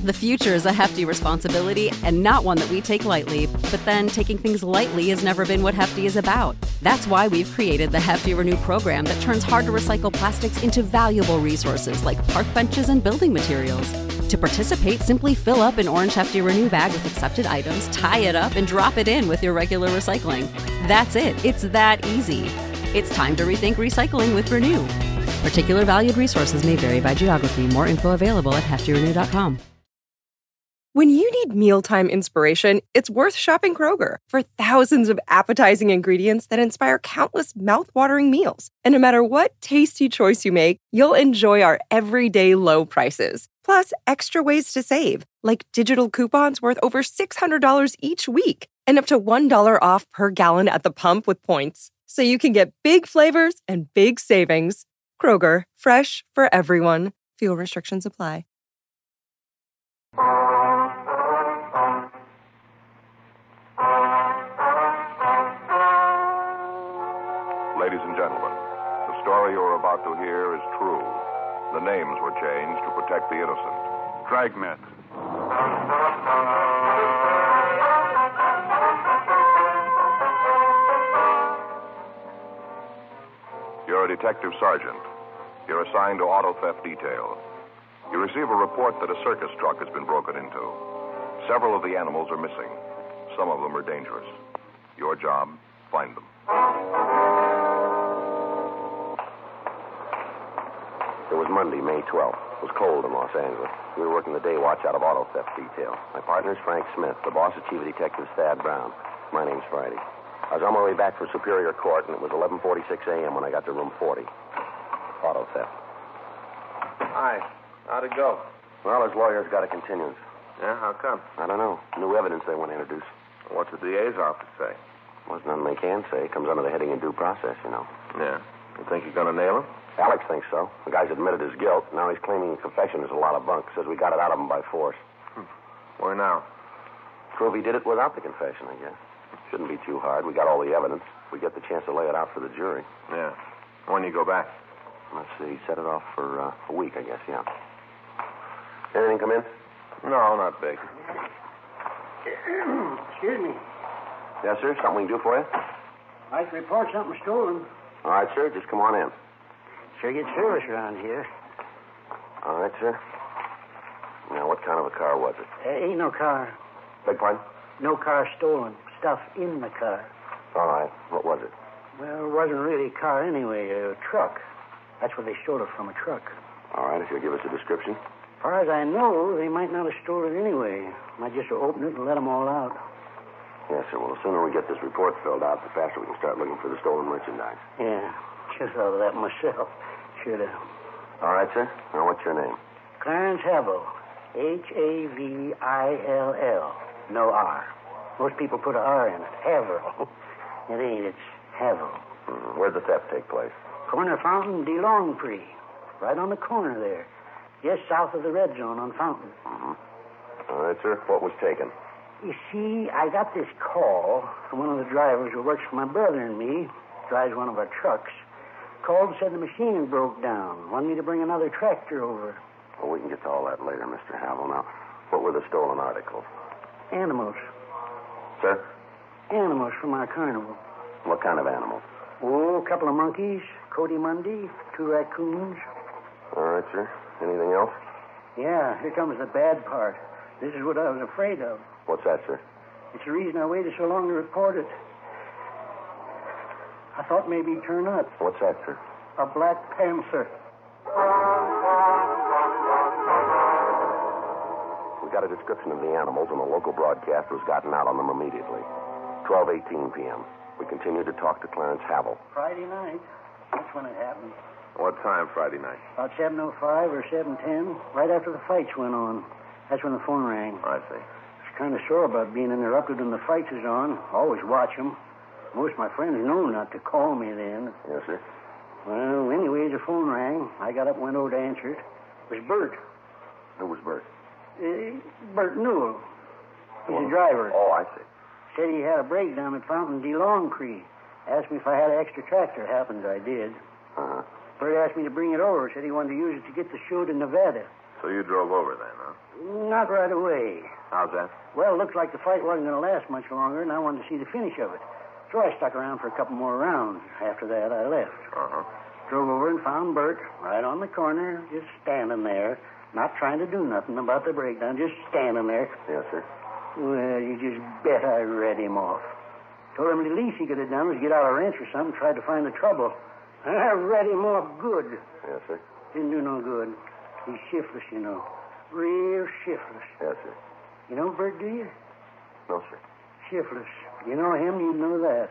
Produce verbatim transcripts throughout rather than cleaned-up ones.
The future is a hefty responsibility and not one that we take lightly, but then taking things lightly has never been what Hefty is about. That's why we've created the Hefty Renew program that turns hard-to-recycle plastics into valuable resources like park benches and building materials. To participate, simply fill up an orange Hefty Renew bag with accepted items, tie it up, and drop it in with your regular recycling. That's it. It's that easy. It's time to rethink recycling with Renew. Particular valued resources may vary by geography. More info available at hefty renew dot com. When you need mealtime inspiration, it's worth shopping Kroger for thousands of appetizing ingredients that inspire countless mouth-watering meals. And no matter what tasty choice you make, you'll enjoy our everyday low prices. Plus, extra ways to save, like digital coupons worth over six hundred dollars each week and up to one dollar off per gallon at the pump with points. So you can get big flavors and big savings. Kroger, fresh for everyone. Fuel restrictions apply. Ladies and gentlemen, the story you're about to hear is true. The names were changed to protect the innocent. Dragnet. You're a detective sergeant. You're assigned to auto theft detail. You receive a report that a circus truck has been broken into. Several of the animals are missing. Some of them are dangerous. Your job, find them. It was Monday, May twelfth. It was cold in Los Angeles. We were working the day watch out of auto theft detail. My partner's Frank Smith. The boss is Chief of Detectives Thad Brown. My name's Friday. I was on my way back from Superior Court, and it was eleven forty-six a.m. when I got to room forty. Auto theft. Hi. How'd it go? Well, his lawyer's got a continuance. Yeah, how come? I don't know. New evidence they want to introduce. What's the D A's office say? Well, there's nothing they can say. It comes under the heading of due process, you know. Yeah. You think you're going to nail him? Alex thinks so. The guy's admitted his guilt. Now he's claiming his confession is a lot of bunk. Says we got it out of him by force. Hmm. Where now? Prove he did it without the confession, I guess. Shouldn't be too hard. We got all the evidence. We get the chance to lay it out for the jury. Yeah. When you go back? Let's see. Set it off for uh, a week, I guess, yeah. Anything come in? No, not big. Excuse me. Yes, sir. Something we can do for you? I'd like to report something stolen. All right, sir. Just come on in. Sure get service around here. All right, sir. Now, what kind of a car was it? Uh, ain't no car. Beg pardon? No car stolen. Stuff in the car. All right. What was it? Well, it wasn't really a car anyway. A truck. That's where they stole it from, a truck. All right. If you'll give us a description. As far as I know, they might not have stolen it anyway. Might just open it and let them all out. Yes, sir. Well, the sooner we get this report filled out, the faster we can start looking for the stolen merchandise. Yeah. Should have thought of that myself. Should have. All right, sir. Now, what's your name? Clarence Havel. H A V I L L. No R. Most people put an R in it. Havel. It ain't. It's Havel. Mm-hmm. Where'd the theft take place? Corner Fountain, de Longpre. Right on the corner there. Just south of the red zone on Fountain. Mm-hmm. All right, sir. What was taken? You see, I got this call from one of the drivers who works for my brother and me. Drives one of our trucks. Called and said the machine broke down. Wanted me to bring another tractor over. Well, we can get to all that later, Mister Havel. Now, what were the stolen articles? Animals. Sir? Animals from our carnival. What kind of animals? Oh, a couple of monkeys, Cody Mundy, two raccoons. All right, sir. Anything else? Yeah, here comes the bad part. This is what I was afraid of. What's that, sir? It's the reason I waited so long to report it. I thought maybe he'd turn up. What's that, sir? A black panther. We got a description of the animals, and the local broadcast was gotten out on them immediately. twelve eighteen p.m. We continued to talk to Clarence Havel. Friday night. That's when it happened. What time Friday night? About seven oh five or seven ten, right after the fights went on. That's when the phone rang. I see. I was kind of sore about being interrupted when the fights is on. Always watch them. Most of my friends know not to call me then. Yes, sir. Well, anyway, the phone rang. I got up and went over to answer it. It was Bert. Who was Bert? Uh, Bert Newell. He's Well, a driver. Oh, I see. Said he had a breakdown at Fountain de Longpre. Asked me if I had an extra tractor. Happens I did. Uh-huh. Bert asked me to bring it over. Said he wanted to use it to get the show to Nevada. So you drove over then, huh? Not right away. How's that? Well, it looked like the fight wasn't going to last much longer, and I wanted to see the finish of it. So I stuck around for a couple more rounds. After that, I left. Uh-huh. Drove over and found Bert right on the corner, just standing there, not trying to do nothing about the breakdown, just standing there. Yes, sir. Well, you just bet I read him off. Told him the least he could have done was get out of wrench or something, tried to find the trouble. I read him off good. Yes, sir. Didn't do no good. He's shiftless, you know. Real shiftless. Yes, sir. You know Bert, do you? No, sir. Shiftless. You know him, you'd know that.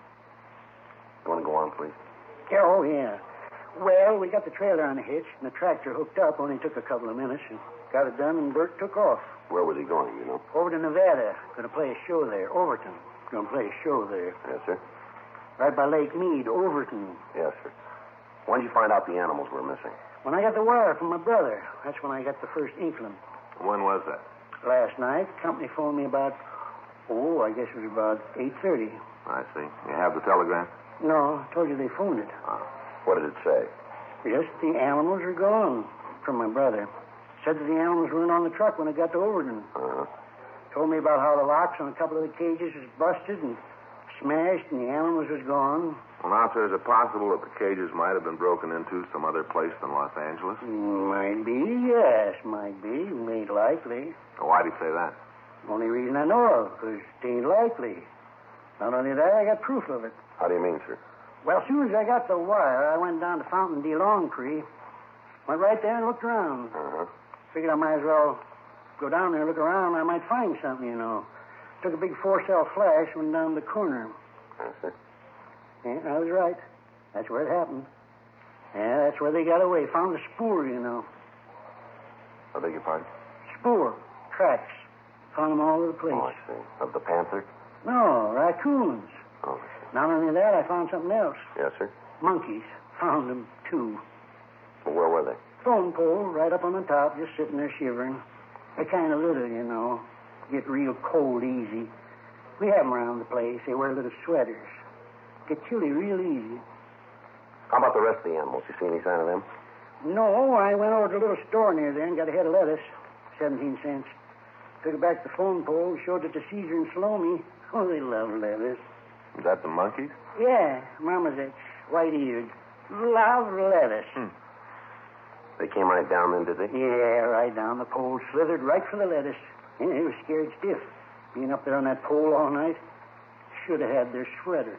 You want to go on, please? Yeah, oh, yeah. Well, we got the trailer on the hitch, and the tractor hooked up. Only took a couple of minutes, and got it done, and Bert took off. Where was he going, you know? Over to Nevada. Going to play a show there. Overton. Going to play a show there. Yes, sir. Right by Lake Mead, Overton. Yes, sir. When did you find out the animals were missing? When I got the wire from my brother. That's when I got the first inkling. When was that? Last night, company phoned me about, oh, I guess it was about eight thirty. I see. You have the telegram? No, I told you they phoned it. Uh, what did it say? Just the animals are gone from my brother. Said that the animals weren't on the truck when it got to Overton. Uh-huh. Told me about how the locks on a couple of the cages was busted and smashed and the animals was gone. Well, now, sir, is it possible that the cages might have been broken into some other place than Los Angeles? Might be, yes, might be. Ain't likely. Well, why'd he say that? Only reason I know of, because it ain't likely. Not only that, I got proof of it. How do you mean, sir? Well, as soon as I got the wire, I went down to Fountain D. Longtree. Went right there and looked around. Uh-huh. Figured I might as well go down there and look around. I might find something, you know. Took a big four-cell flash, went down the corner. Yes, sir. Yeah, I was right. That's where it happened. Yeah, that's where they got away. Found the spoor, you know. I beg your pardon? Spoor. Tracks. Found them all over the place. Oh, I see. Of the panther? No, raccoons. Oh, I see. Not only that, I found something else. Yes, sir. Monkeys. Found them, too. Well, where were they? Phone pole, right up on the top, just sitting there shivering. They kind of little, you know. Get real cold easy. We have them around the place. They wear little sweaters. Get chilly real easy. How about the rest of the animals? You see any sign of them? No, I went over to a little store near there and got a head of lettuce. seventeen cents. Took it back to the phone pole, showed it to Caesar and Salome. Oh, they love lettuce. Is that the monkeys? Yeah, Mama's X, white-eared. Love lettuce. Hmm. They came right down then, did they? Yeah, right down. The pole slithered right for the lettuce. Yeah, they were scared stiff. Being up there on that pole all night, should have had their sweaters.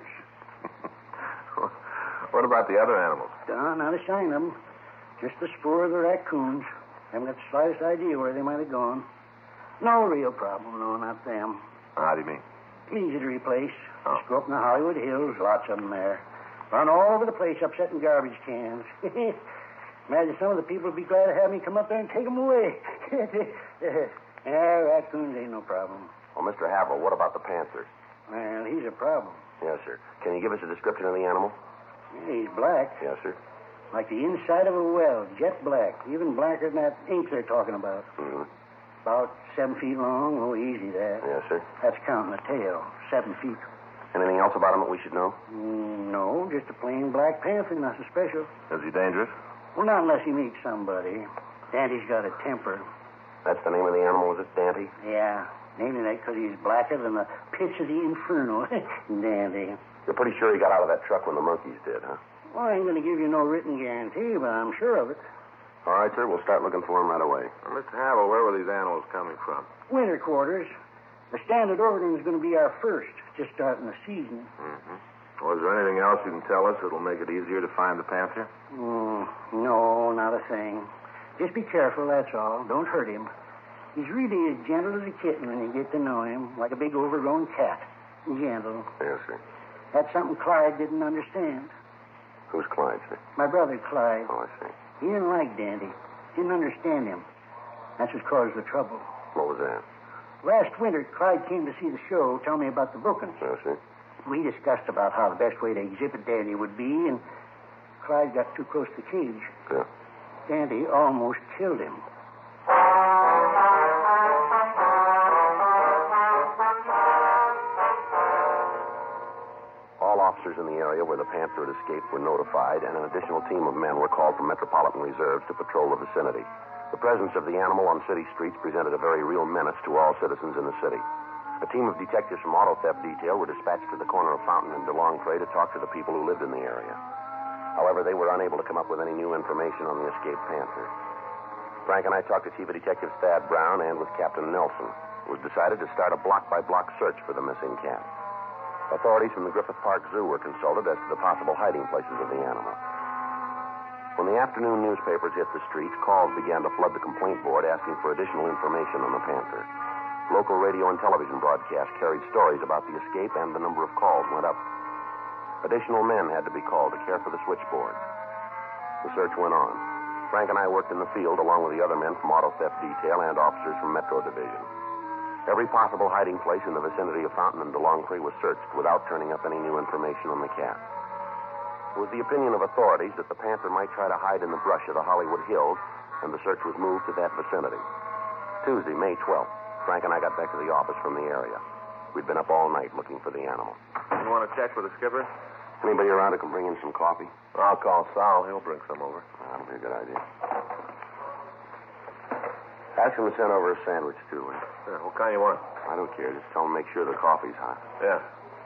What about the other animals? Uh, not a sign of them. Just the spoor of the raccoons. Haven't got the slightest idea where they might have gone. No real problem, no, not them. How do you mean? Easy to replace. Oh. Just go up in the Hollywood Hills, lots of them there. Run all over the place, upsetting garbage cans. Imagine some of the people would be glad to have me come up there and take them away. Yeah, raccoons ain't no problem. Well, Mister Haverhill, what about the panther? Well, he's a problem. Yes, sir. Can you give us a description of the animal? Yeah, he's black, Yes, sir. like the inside of a well, jet black, even blacker than that ink they're talking about. Mm-hmm. About seven feet long. Oh, easy, that. Yes, sir. That's counting the tail. Seven feet. Anything else about him that we should know? Mm, no, just a plain black panther, nothing special. Is he dangerous? Well, not unless he meets somebody. Dandy's got a temper. That's the name of the animal, is it, Dante? Yeah, naming that because he's blacker than the pits of the inferno. Dandy. You're pretty sure he got out of that truck when the monkeys did, huh? Well, I ain't going to give you no written guarantee, but I'm sure of it. All right, sir. We'll start looking for him right away. Well, Mister Havel, where were these animals coming from? Winter quarters. The Standard Overton is going to be our first, just starting the season. Mm-hmm. Well, is there anything else you can tell us that'll make it easier to find the panther? Mm, no, not a thing. Just be careful, that's all. Don't hurt him. He's really as gentle as a kitten when you get to know him, like a big overgrown cat. Gentle. Yes, sir. That's something Clyde didn't understand. Who's Clyde, sir? My brother, Clyde. Oh, I see. He didn't like Dandy. Didn't understand him. That's what caused the trouble. What was that? Last winter, Clyde came to see the show, tell me about the bookings. Yes, sir. We discussed about how the best way to exhibit Dandy would be, and Clyde got too close to the cage. Yeah. Dandy almost killed him. All officers in the area where the panther had escaped were notified, and an additional team of men were called from Metropolitan Reserves to patrol the vicinity. The presence of the animal on city streets presented a very real menace to all citizens in the city. A team of detectives from Auto Theft Detail were dispatched to the corner of Fountain and DeLongpre to talk to the people who lived in the area. However, they were unable to come up with any new information on the escaped panther. Frank and I talked to Chief of Detectives Thad Brown and with Captain Nelson. It was decided to start a block-by-block search for the missing cat. Authorities from the Griffith Park Zoo were consulted as to the possible hiding places of the animal. When the afternoon newspapers hit the streets, calls began to flood the complaint board asking for additional information on the panther. Local radio and television broadcasts carried stories about the escape, and the number of calls went up. Additional men had to be called to care for the switchboard. The search went on. Frank and I worked in the field along with the other men from Auto Theft Detail and officers from Metro Division. Every possible hiding place in the vicinity of Fountain and DeLongpre was searched without turning up any new information on the cat. It was the opinion of authorities that the panther might try to hide in the brush of the Hollywood Hills, and the search was moved to that vicinity. Tuesday, May twelfth, Frank and I got back to the office from the area. We'd been up all night looking for the animal. You want to check with the skipper? Anybody around who can bring in some coffee? I'll call Sal. He'll bring some over. That'll be a good idea. Ask him to send over a sandwich, too. Eh? Yeah, what kind you want? I don't care. Just tell him to make sure the coffee's hot. Yeah.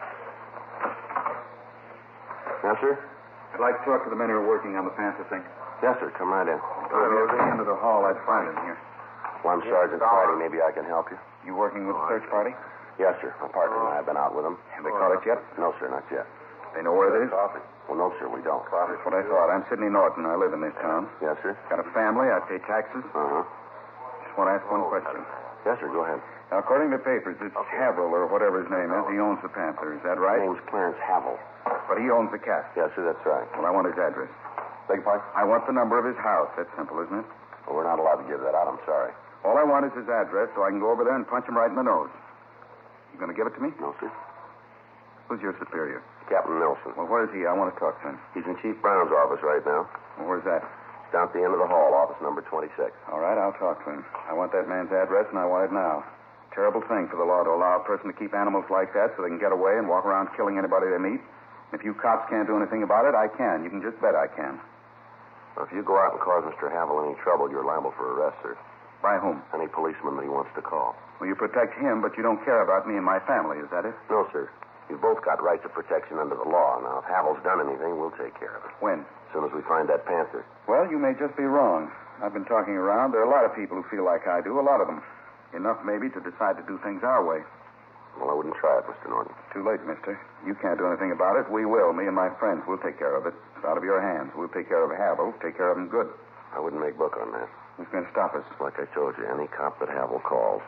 Yes, sir? I'd like to talk to the men who are working on the panther thing. Yes, sir. Come right in. If I was at the end of the hall, I'd find him here. Well, I'm Sergeant Friday. Maybe I can help you. You working with the search party? Yes, sir. My partner and I have been out with them. Have they caught it yet? No, sir, not yet. They know where it is? Coffee. Well, no, sir, we don't. That's what I thought. I'm Sidney Norton. I live in this town. Yes, sir. Got a family. I pay taxes. Uh-huh. Just want to ask one question. Yes, sir, go ahead. Now, according to the papers, it's Haverhill, or whatever his name is. He owns the panther. Is that right? His name's Clarence Havel. But he owns the cat. Yes, sir, that's right. Well, I want his address. Beg your pardon? I want the number of his house. That's simple, isn't it? Well, we're not allowed to give that out. I'm sorry. All I want is his address so I can go over there and punch him right in the nose. You going to give it to me? No, sir. Who's your superior? Captain Nelson. Well, where is he? I want to talk to him. He's in Chief Brown's office right now. Well, where's that? It's down at the end of the hall, office number twenty-six. All right, I'll talk to him. I want that man's address, and I want it now. Terrible thing for the law to allow a person to keep animals like that so they can get away and walk around killing anybody they meet. If you cops can't do anything about it, I can. You can just bet I can. Well, if you go out and cause Mister Havel any trouble, you're liable for arrest, sir. By whom? Any policeman that he wants to call. Well, you protect him, but you don't care about me and my family. Is that it? No, sir. You've both got rights of protection under the law. Now, if Havel's done anything, we'll take care of it. When? As soon as we find that panther. Well, you may just be wrong. I've been talking around. There are a lot of people who feel like I do, a lot of them. Enough, maybe, to decide to do things our way. Well, I wouldn't try it, Mister Norton. Too late, mister. You can't do anything about it. We will. Me and my friends. We'll take care of it. It's out of your hands. We'll take care of Havel. Take care of him good. I wouldn't make book on that. Who's going to stop us? Like I told you, any cop that Havel calls.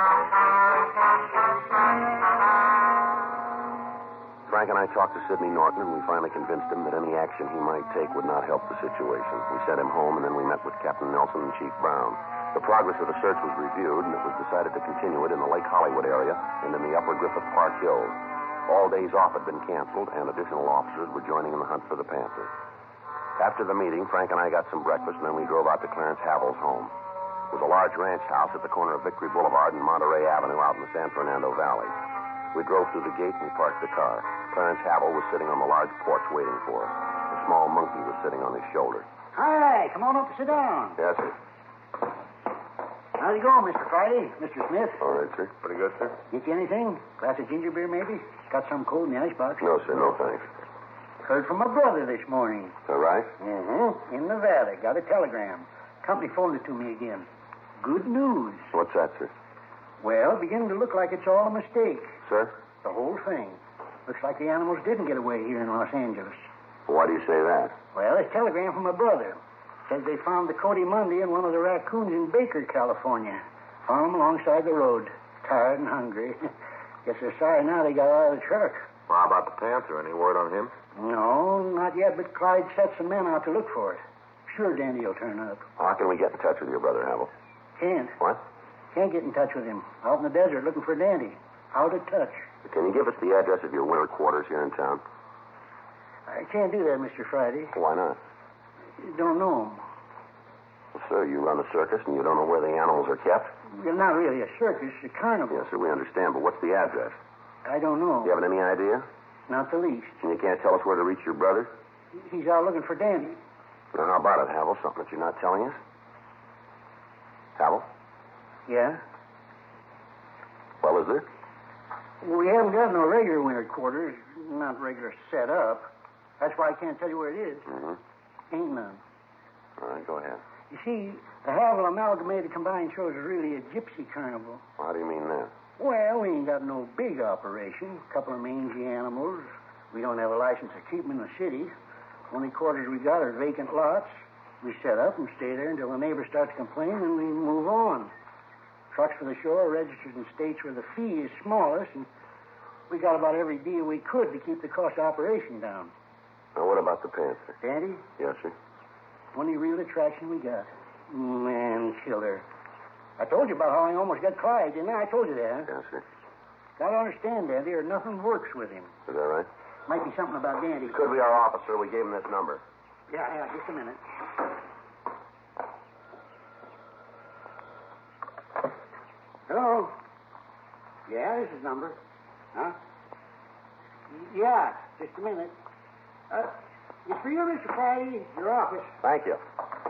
Frank and I talked to Sidney Norton, and we finally convinced him that any action he might take would not help the situation. We sent him home, and then we met with Captain Nelson and Chief Brown. The progress of the search was reviewed, and it was decided to continue it in the Lake Hollywood area and in the upper Griffith Park Hills. All days off had been canceled, and additional officers were joining in the hunt for the panther. After the meeting, Frank and I got some breakfast, and then we drove out to Clarence Havel's home. It was a large ranch house at the corner of Victory Boulevard and Monterey Avenue out in the San Fernando Valley. We drove through the gate and we parked the car. Clarence Havel was sitting on the large porch waiting for us. A small monkey was sitting on his shoulder. Hi, come on up and sit down. Yes, sir. How's it going, Mister Friday? Mister Smith? All right, sir. Pretty good, sir? Get you anything? Glass of ginger beer, maybe? Got some cold in the icebox. No, sir, no thanks. Heard from my brother this morning. All right? Mm-hmm. In the valley. Got a telegram. Company phoned it to me again. Good news. What's that, sir? Well, beginning to look like it's all a mistake. Sir? The whole thing. Looks like the animals didn't get away here in Los Angeles. Why do you say that? Well, it's a telegram from my brother. Says they found the Cody Monday and one of the raccoons in Baker, California. Found them alongside the road. Tired and hungry. Guess they're sorry now they got out of the truck. Well, how about the panther? Any word on him? No, not yet, but Clyde set some men out to look for it. Sure Dandy will turn up. How can we get in touch with your brother, Havel? Can't. What? Can't get in touch with him. Out in the desert looking for Dandy. Out of touch. Can you give us the address of your winter quarters here in town? I can't do that, Mister Friday. Why not? You don't know him. Well, sir, you run a circus and you don't know where the animals are kept? Well, not really a circus, a carnival. Yes, sir, we understand, but what's the address? I don't know. You haven't any idea? Not the least. And you can't tell us where to reach your brother? He's out looking for Dandy. Now, how about it, Havel? Something that you're not telling us? Havel? Yeah? Well, is there? We haven't got no regular winter quarters, not regular set up. That's why I can't tell you where it is. Mm-hmm. Ain't none. All right, go ahead. You see, the Havel Amalgamated Combined Shows is really a gypsy carnival. How do you mean that? Well, we ain't got no big operation. A couple of mangy animals. We don't have a license to keep them in the city. Only quarters we got are vacant lots. We set up and stay there until the neighbors start to complain, and we move on. Trucks for the show are registered in states where the fee is smallest, and we got about every deal we could to keep the cost of operation down. Now, what about the Panther? Daddy? Yes, sir. Only real attraction we got. Man killer. I told you about how I almost got Clyde, didn't I? I told you that. Yes, sir. Gotta understand, Dandy, or nothing works with him. Is that right? Might be something about Dandy. Could be our officer. We gave him this number. Yeah, yeah, just a minute. Hello? Yeah, this is number. Huh? Yeah, just a minute. Uh, it's for you, Mister Friday, your office. Thank you.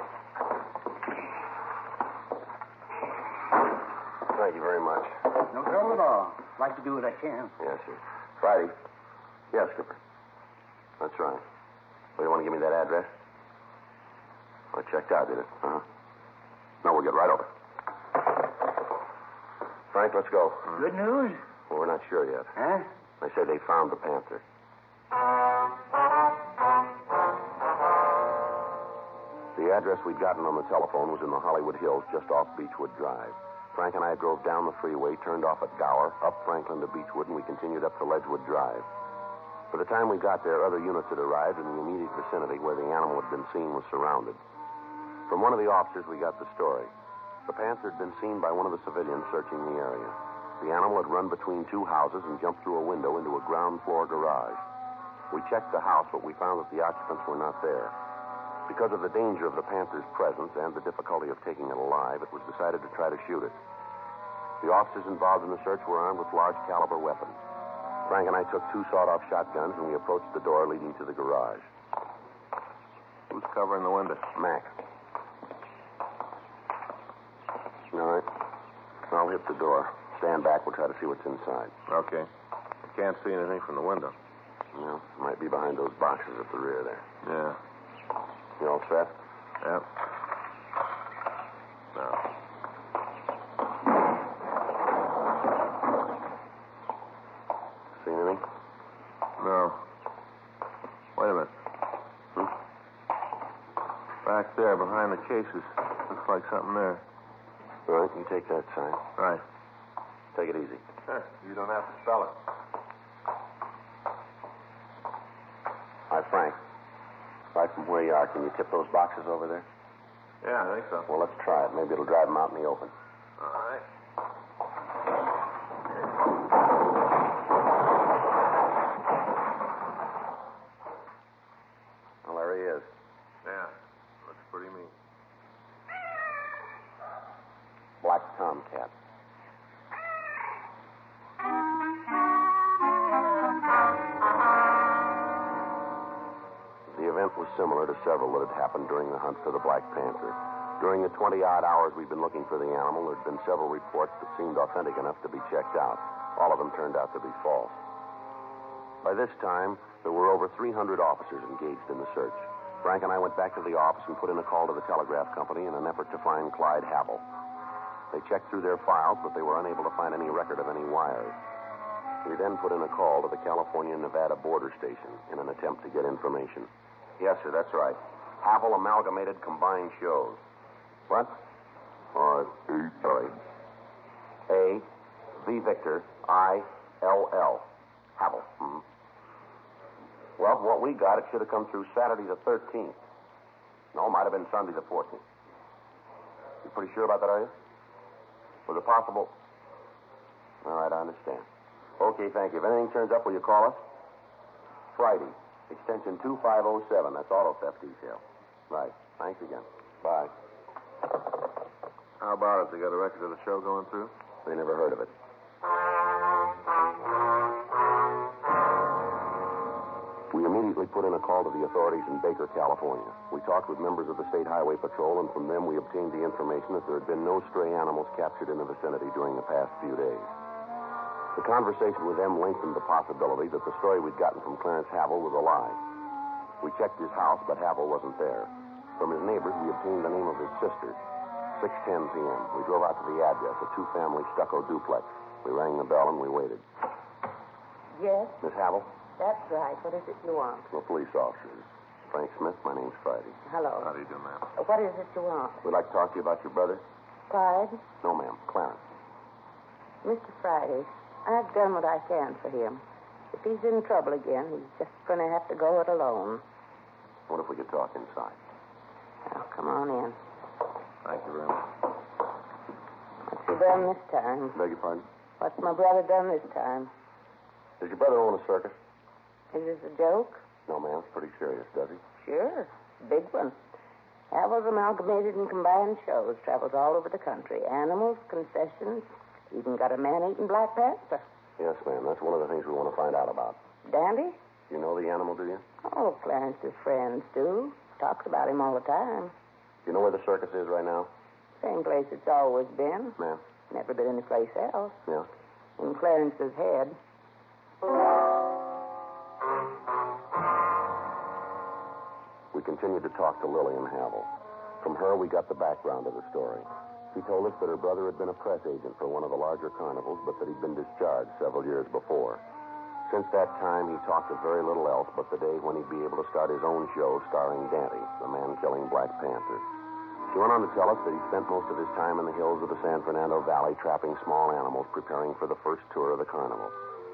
Thank you very much. No trouble at all. Like to do what I can. Yes, sir. Friday. Yes, Skipper. That's right. Well, you want to give me that address? Well, it checked out, did it? Uh-huh. No, we'll get right over. Frank, let's go. Good news? Well, we're not sure yet. Huh? They say they found the Panther. The address we'd gotten on the telephone was in the Hollywood Hills, just off Beechwood Drive. Frank and I drove down the freeway, turned off at Gower, up Franklin to Beechwood, and we continued up to Ledgewood Drive. By the time we got there, other units had arrived, and the immediate vicinity where the animal had been seen was surrounded. From one of the officers, we got the story. The Panther had been seen by one of the civilians searching the area. The animal had run between two houses and jumped through a window into a ground floor garage. We checked the house, but we found that the occupants were not there. Because of the danger of the Panther's presence and the difficulty of taking it alive, it was decided to try to shoot it. The officers involved in the search were armed with large caliber weapons. Frank and I took two sawed-off shotguns, and we approached the door leading to the garage. Who's covering the window? Mac. All right. I'll hit the door. Stand back. We'll try to see what's inside. Okay. I can't see anything from the window. Well, might be behind those boxes at the rear there. Yeah. You all set? Yep. No. See anything? No. Wait a minute. Hmm? Back there, behind the cases. Looks like something there. All right, you take that side. Right. Take it easy. Sure. You don't have to spell it. Hi, Frank. Right from where you are, can you tip those boxes over there? Yeah, I think so. Well, let's try it. Maybe it'll drive them out in the open. All right. Well, there he is. Yeah. Looks pretty mean. Black tomcat. The event was similar to several that had happened during the hunt for the Black Panther. During the twenty-odd hours we'd been looking for the animal, there had been several reports that seemed authentic enough to be checked out. All of them turned out to be false. By this time, there were over three hundred officers engaged in the search. Frank and I went back to the office and put in a call to the telegraph company in an effort to find Clyde Havel. They checked through their files, but they were unable to find any record of any wires. We then put in a call to the California-Nevada border station in an attempt to get information. Yes, sir, that's right. Havel Amalgamated Combined Shows. What? Or, sorry. A, V Victor, I, L L. Havel. Hmm. Well, what we got, it should have come through Saturday the thirteenth. No, it might have been Sunday the fourteenth. You pretty sure about that, are you? Was it possible? All right, I understand. Okay, thank you. If anything turns up, will you call us? Friday, extension two five oh seven. That's auto theft detail. Right. Thanks again. Bye. How about it? They got a record of the show going through? They never heard of it. We immediately put put in a call to the authorities in Baker, California. We talked with members of the State Highway Patrol, and from them we obtained the information that there had been no stray animals captured in the vicinity during the past few days. The conversation with them lengthened the possibility that the story we'd gotten from Clarence Havel was a lie. We checked his house, but Havel wasn't there. From his neighbors, we obtained the name of his sister. six ten p.m. We drove out to the address, a two-family stucco duplex. We rang the bell and we waited. Yes? Miss Havel? That's right. What is it you want? We're police officers. Frank Smith, my name's Friday. Hello. How do you do, ma'am? What is it you want? We'd like to talk to you about your brother. Clyde? No, ma'am. Clarence. Mister Friday, I've done what I can for him. If he's in trouble again, he's just going to have to go it alone. What if we could talk inside? Now, come on in. Thank you very much. What's he done this time? Beg your pardon? What's my brother done this time? Does your brother own a circus? Is this a joke? No, ma'am. It's pretty serious, does he? Sure. Big one. Havel's Amalgamated and Combined Shows. Travels all over the country. Animals, concessions. Even got a man-eating Black Panther. Yes, ma'am. That's one of the things we want to find out about. Dandy? You know the animal, do you? Oh, Clarence's friends do. Talks about him all the time. You know where the circus is right now? Same place it's always been. Ma'am? Never been anyplace else. Yeah. In Clarence's head. We continued to talk to Lillian Havel. From her, we got the background of the story. She told us that her brother had been a press agent for one of the larger carnivals, but that he'd been discharged several years before. Since that time, he talked of very little else but the day when he'd be able to start his own show starring Dante, the man-killing Black Panther. She went on to tell us that he spent most of his time in the hills of the San Fernando Valley trapping small animals, preparing for the first tour of the carnival.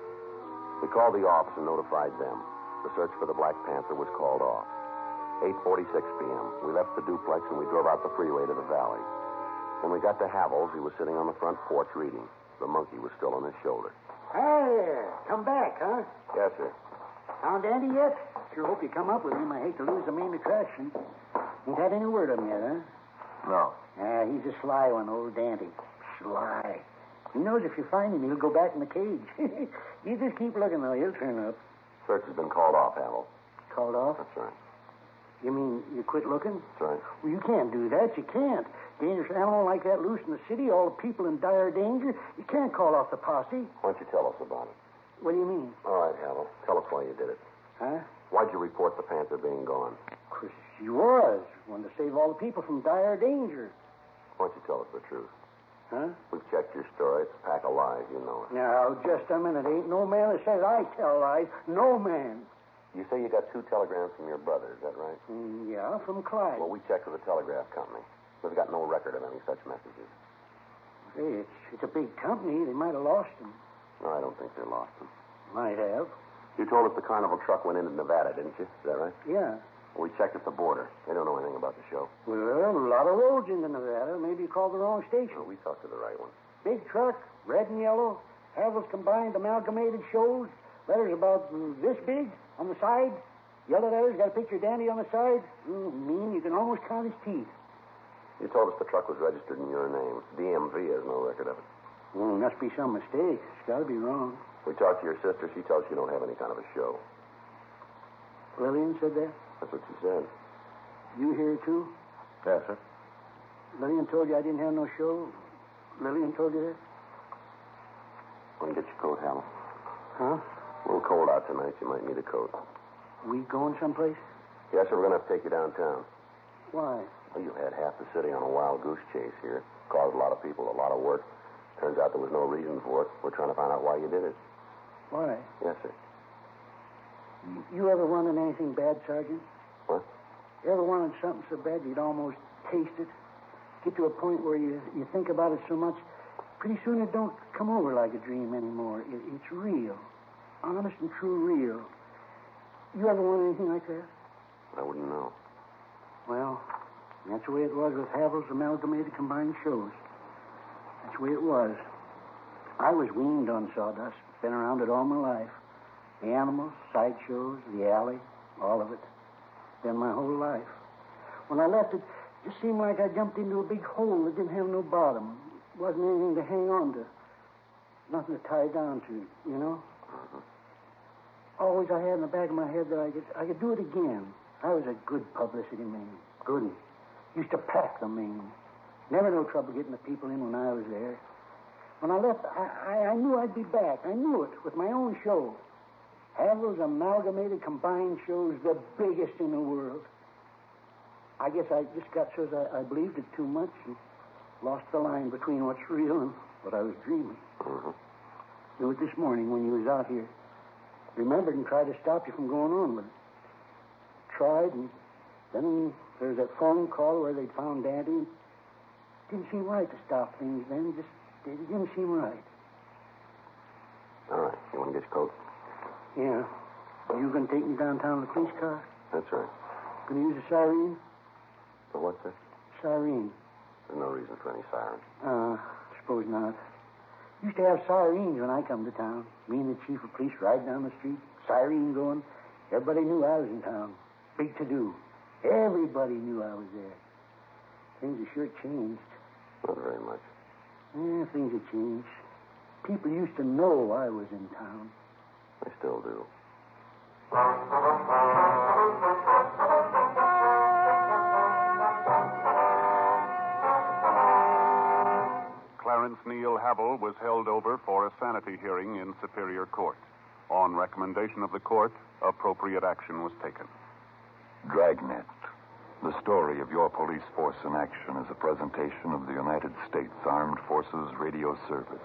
We called the office and notified them. The search for the Black Panther was called off. eight forty-six p.m. We left the duplex and we drove out the freeway to the valley. When we got to Havel's, he was sitting on the front porch reading. The monkey was still on his shoulder. Hi there. Come back, huh? Yes, sir. Found Andy yet? Sure hope you come up with him. I hate to lose the main attraction. Ain't had any word of him yet, huh? No. Ah, he's a sly one, old Dante. Sly. He knows if you find him, he'll go back in the cage. You just keep looking, though. He'll turn up. Search has been called off, Havel. Called off? That's right. You mean you quit looking? That's right. Well, you can't do that. You can't. Dangerous animal like that loose in the city, all the people in dire danger. You can't call off the posse. Why don't you tell us about it? What do you mean? All right, Havel. Tell us why you did it. Huh? Why'd you report the panther being gone? Because she was. Wanted to save all the people from dire danger. Why don't you tell us the truth? Huh? We've checked your story. It's a pack of lies, you know it. Now, just a minute. Ain't no man that says I tell lies. No man. You say you got two telegrams from your brother, is that right? Mm, yeah, from Clyde. Well, we checked with the telegraph company. We've got no record of any such messages. Hey, it's, it's a big company. They might have lost them. No, I don't think they lost them. Might have. You told us the carnival truck went into Nevada, didn't you? Is that right? Yeah. We checked at the border. They don't know anything about the show. Well, a lot of roads into Nevada. Maybe you called the wrong station. Well, we talked to the right one. Big truck, red and yellow. Havel's Combined Amalgamated Shows. Letters about mm, this big on the side. Yellow letters, got a picture of Dandy on the side. Mm, mean you can almost count his teeth. You told us the truck was registered in your name. D M V has no record of it. Mm, must be some mistake. It's got to be wrong. We talked to your sister. She tells you don't have any kind of a show. Lillian said that? That's what she said. You here, too? Yes, sir. Lillian told you I didn't have no show? Lillian told you that? Want to get your coat, Hal? Huh? A little cold out tonight. You might need a coat. We going someplace? Yes, sir. We're going to have to take you downtown. Why? Well, you had half the city on a wild goose chase here. Caused a lot of people a lot of work. Turns out there was no reason for it. We're trying to find out why you did it. Why? Yes, sir. You, you ever wanted anything bad, Sergeant? What? You ever wanted something so bad you'd almost taste it? Get to a point where you, you think about it so much, pretty soon it don't come over like a dream anymore. It, it's real. Honest and true real. You ever want anything like that? I wouldn't know. Well, that's the way it was with Havel's Amalgamated Combined Shows. That's the way it was. I was weaned on sawdust. Been around it all my life. The animals, sideshows, the alley, all of it. Been my whole life. When I left it, it just seemed like I jumped into a big hole that didn't have no bottom. Wasn't anything to hang on to. Nothing to tie down to, you know? Uh-huh. always I had in the back of my head that I could, I could do it again. I was a good publicity man. Good. Used to pack the main. Never no trouble getting the people in when I was there. When I left, I, I, I knew I'd be back. I knew it with my own show. Havel's Amalgamated Combined Shows, the biggest in the world. I guess I just got so I, I believed it too much and lost the line between what's real and what I was dreaming. Mm-hmm. Knew it this morning when you was out here. Remembered and tried to stop you from going on with it. Tried, and then there was that phone call where they'd found Daddy. Didn't seem right to stop things then. Just it didn't seem right. All right. You want to get your coat? Yeah. You going to take me downtown in the police car? That's right. Going to use a siren? For what's that? Siren. There's no reason for any siren. Uh, suppose not. Used to have sirens when I come to town. Me and the chief of police ride down the street, siren going. Everybody knew I was in town. Big to-do. Everybody knew I was there. Things have sure changed. Not very much. Yeah, things have changed. People used to know I was in town. They still do. Clarence Neil Havel was held over for a sanity hearing in Superior Court. On recommendation of the court, appropriate action was taken. Dragnet. The story of your police force in action is a presentation of the United States Armed Forces Radio Service.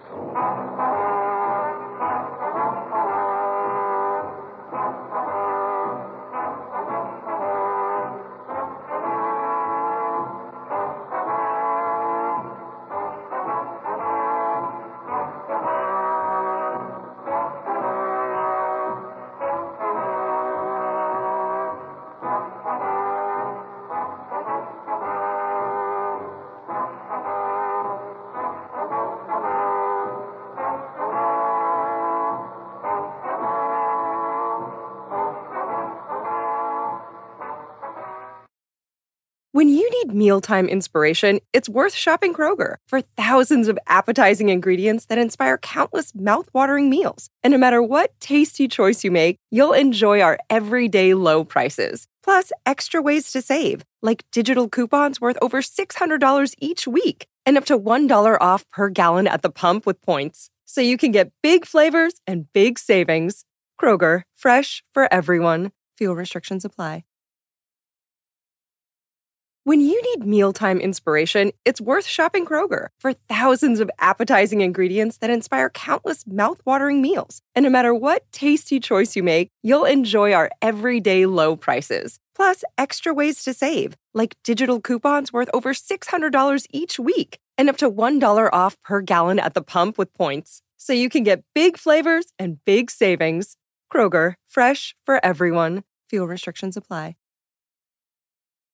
When you need mealtime inspiration, it's worth shopping Kroger for thousands of appetizing ingredients that inspire countless mouth-watering meals. And no matter what tasty choice you make, you'll enjoy our everyday low prices. Plus, extra ways to save, like digital coupons worth over six hundred dollars each week and up to one dollar off per gallon at the pump with points. So you can get big flavors and big savings. Kroger, fresh for everyone. Fuel restrictions apply. When you need mealtime inspiration, it's worth shopping Kroger for thousands of appetizing ingredients that inspire countless mouth-watering meals. And no matter what tasty choice you make, you'll enjoy our everyday low prices. Plus, extra ways to save, like digital coupons worth over six hundred dollars each week and up to one dollar off per gallon at the pump with points. So you can get big flavors and big savings. Kroger, fresh for everyone. Fuel restrictions apply.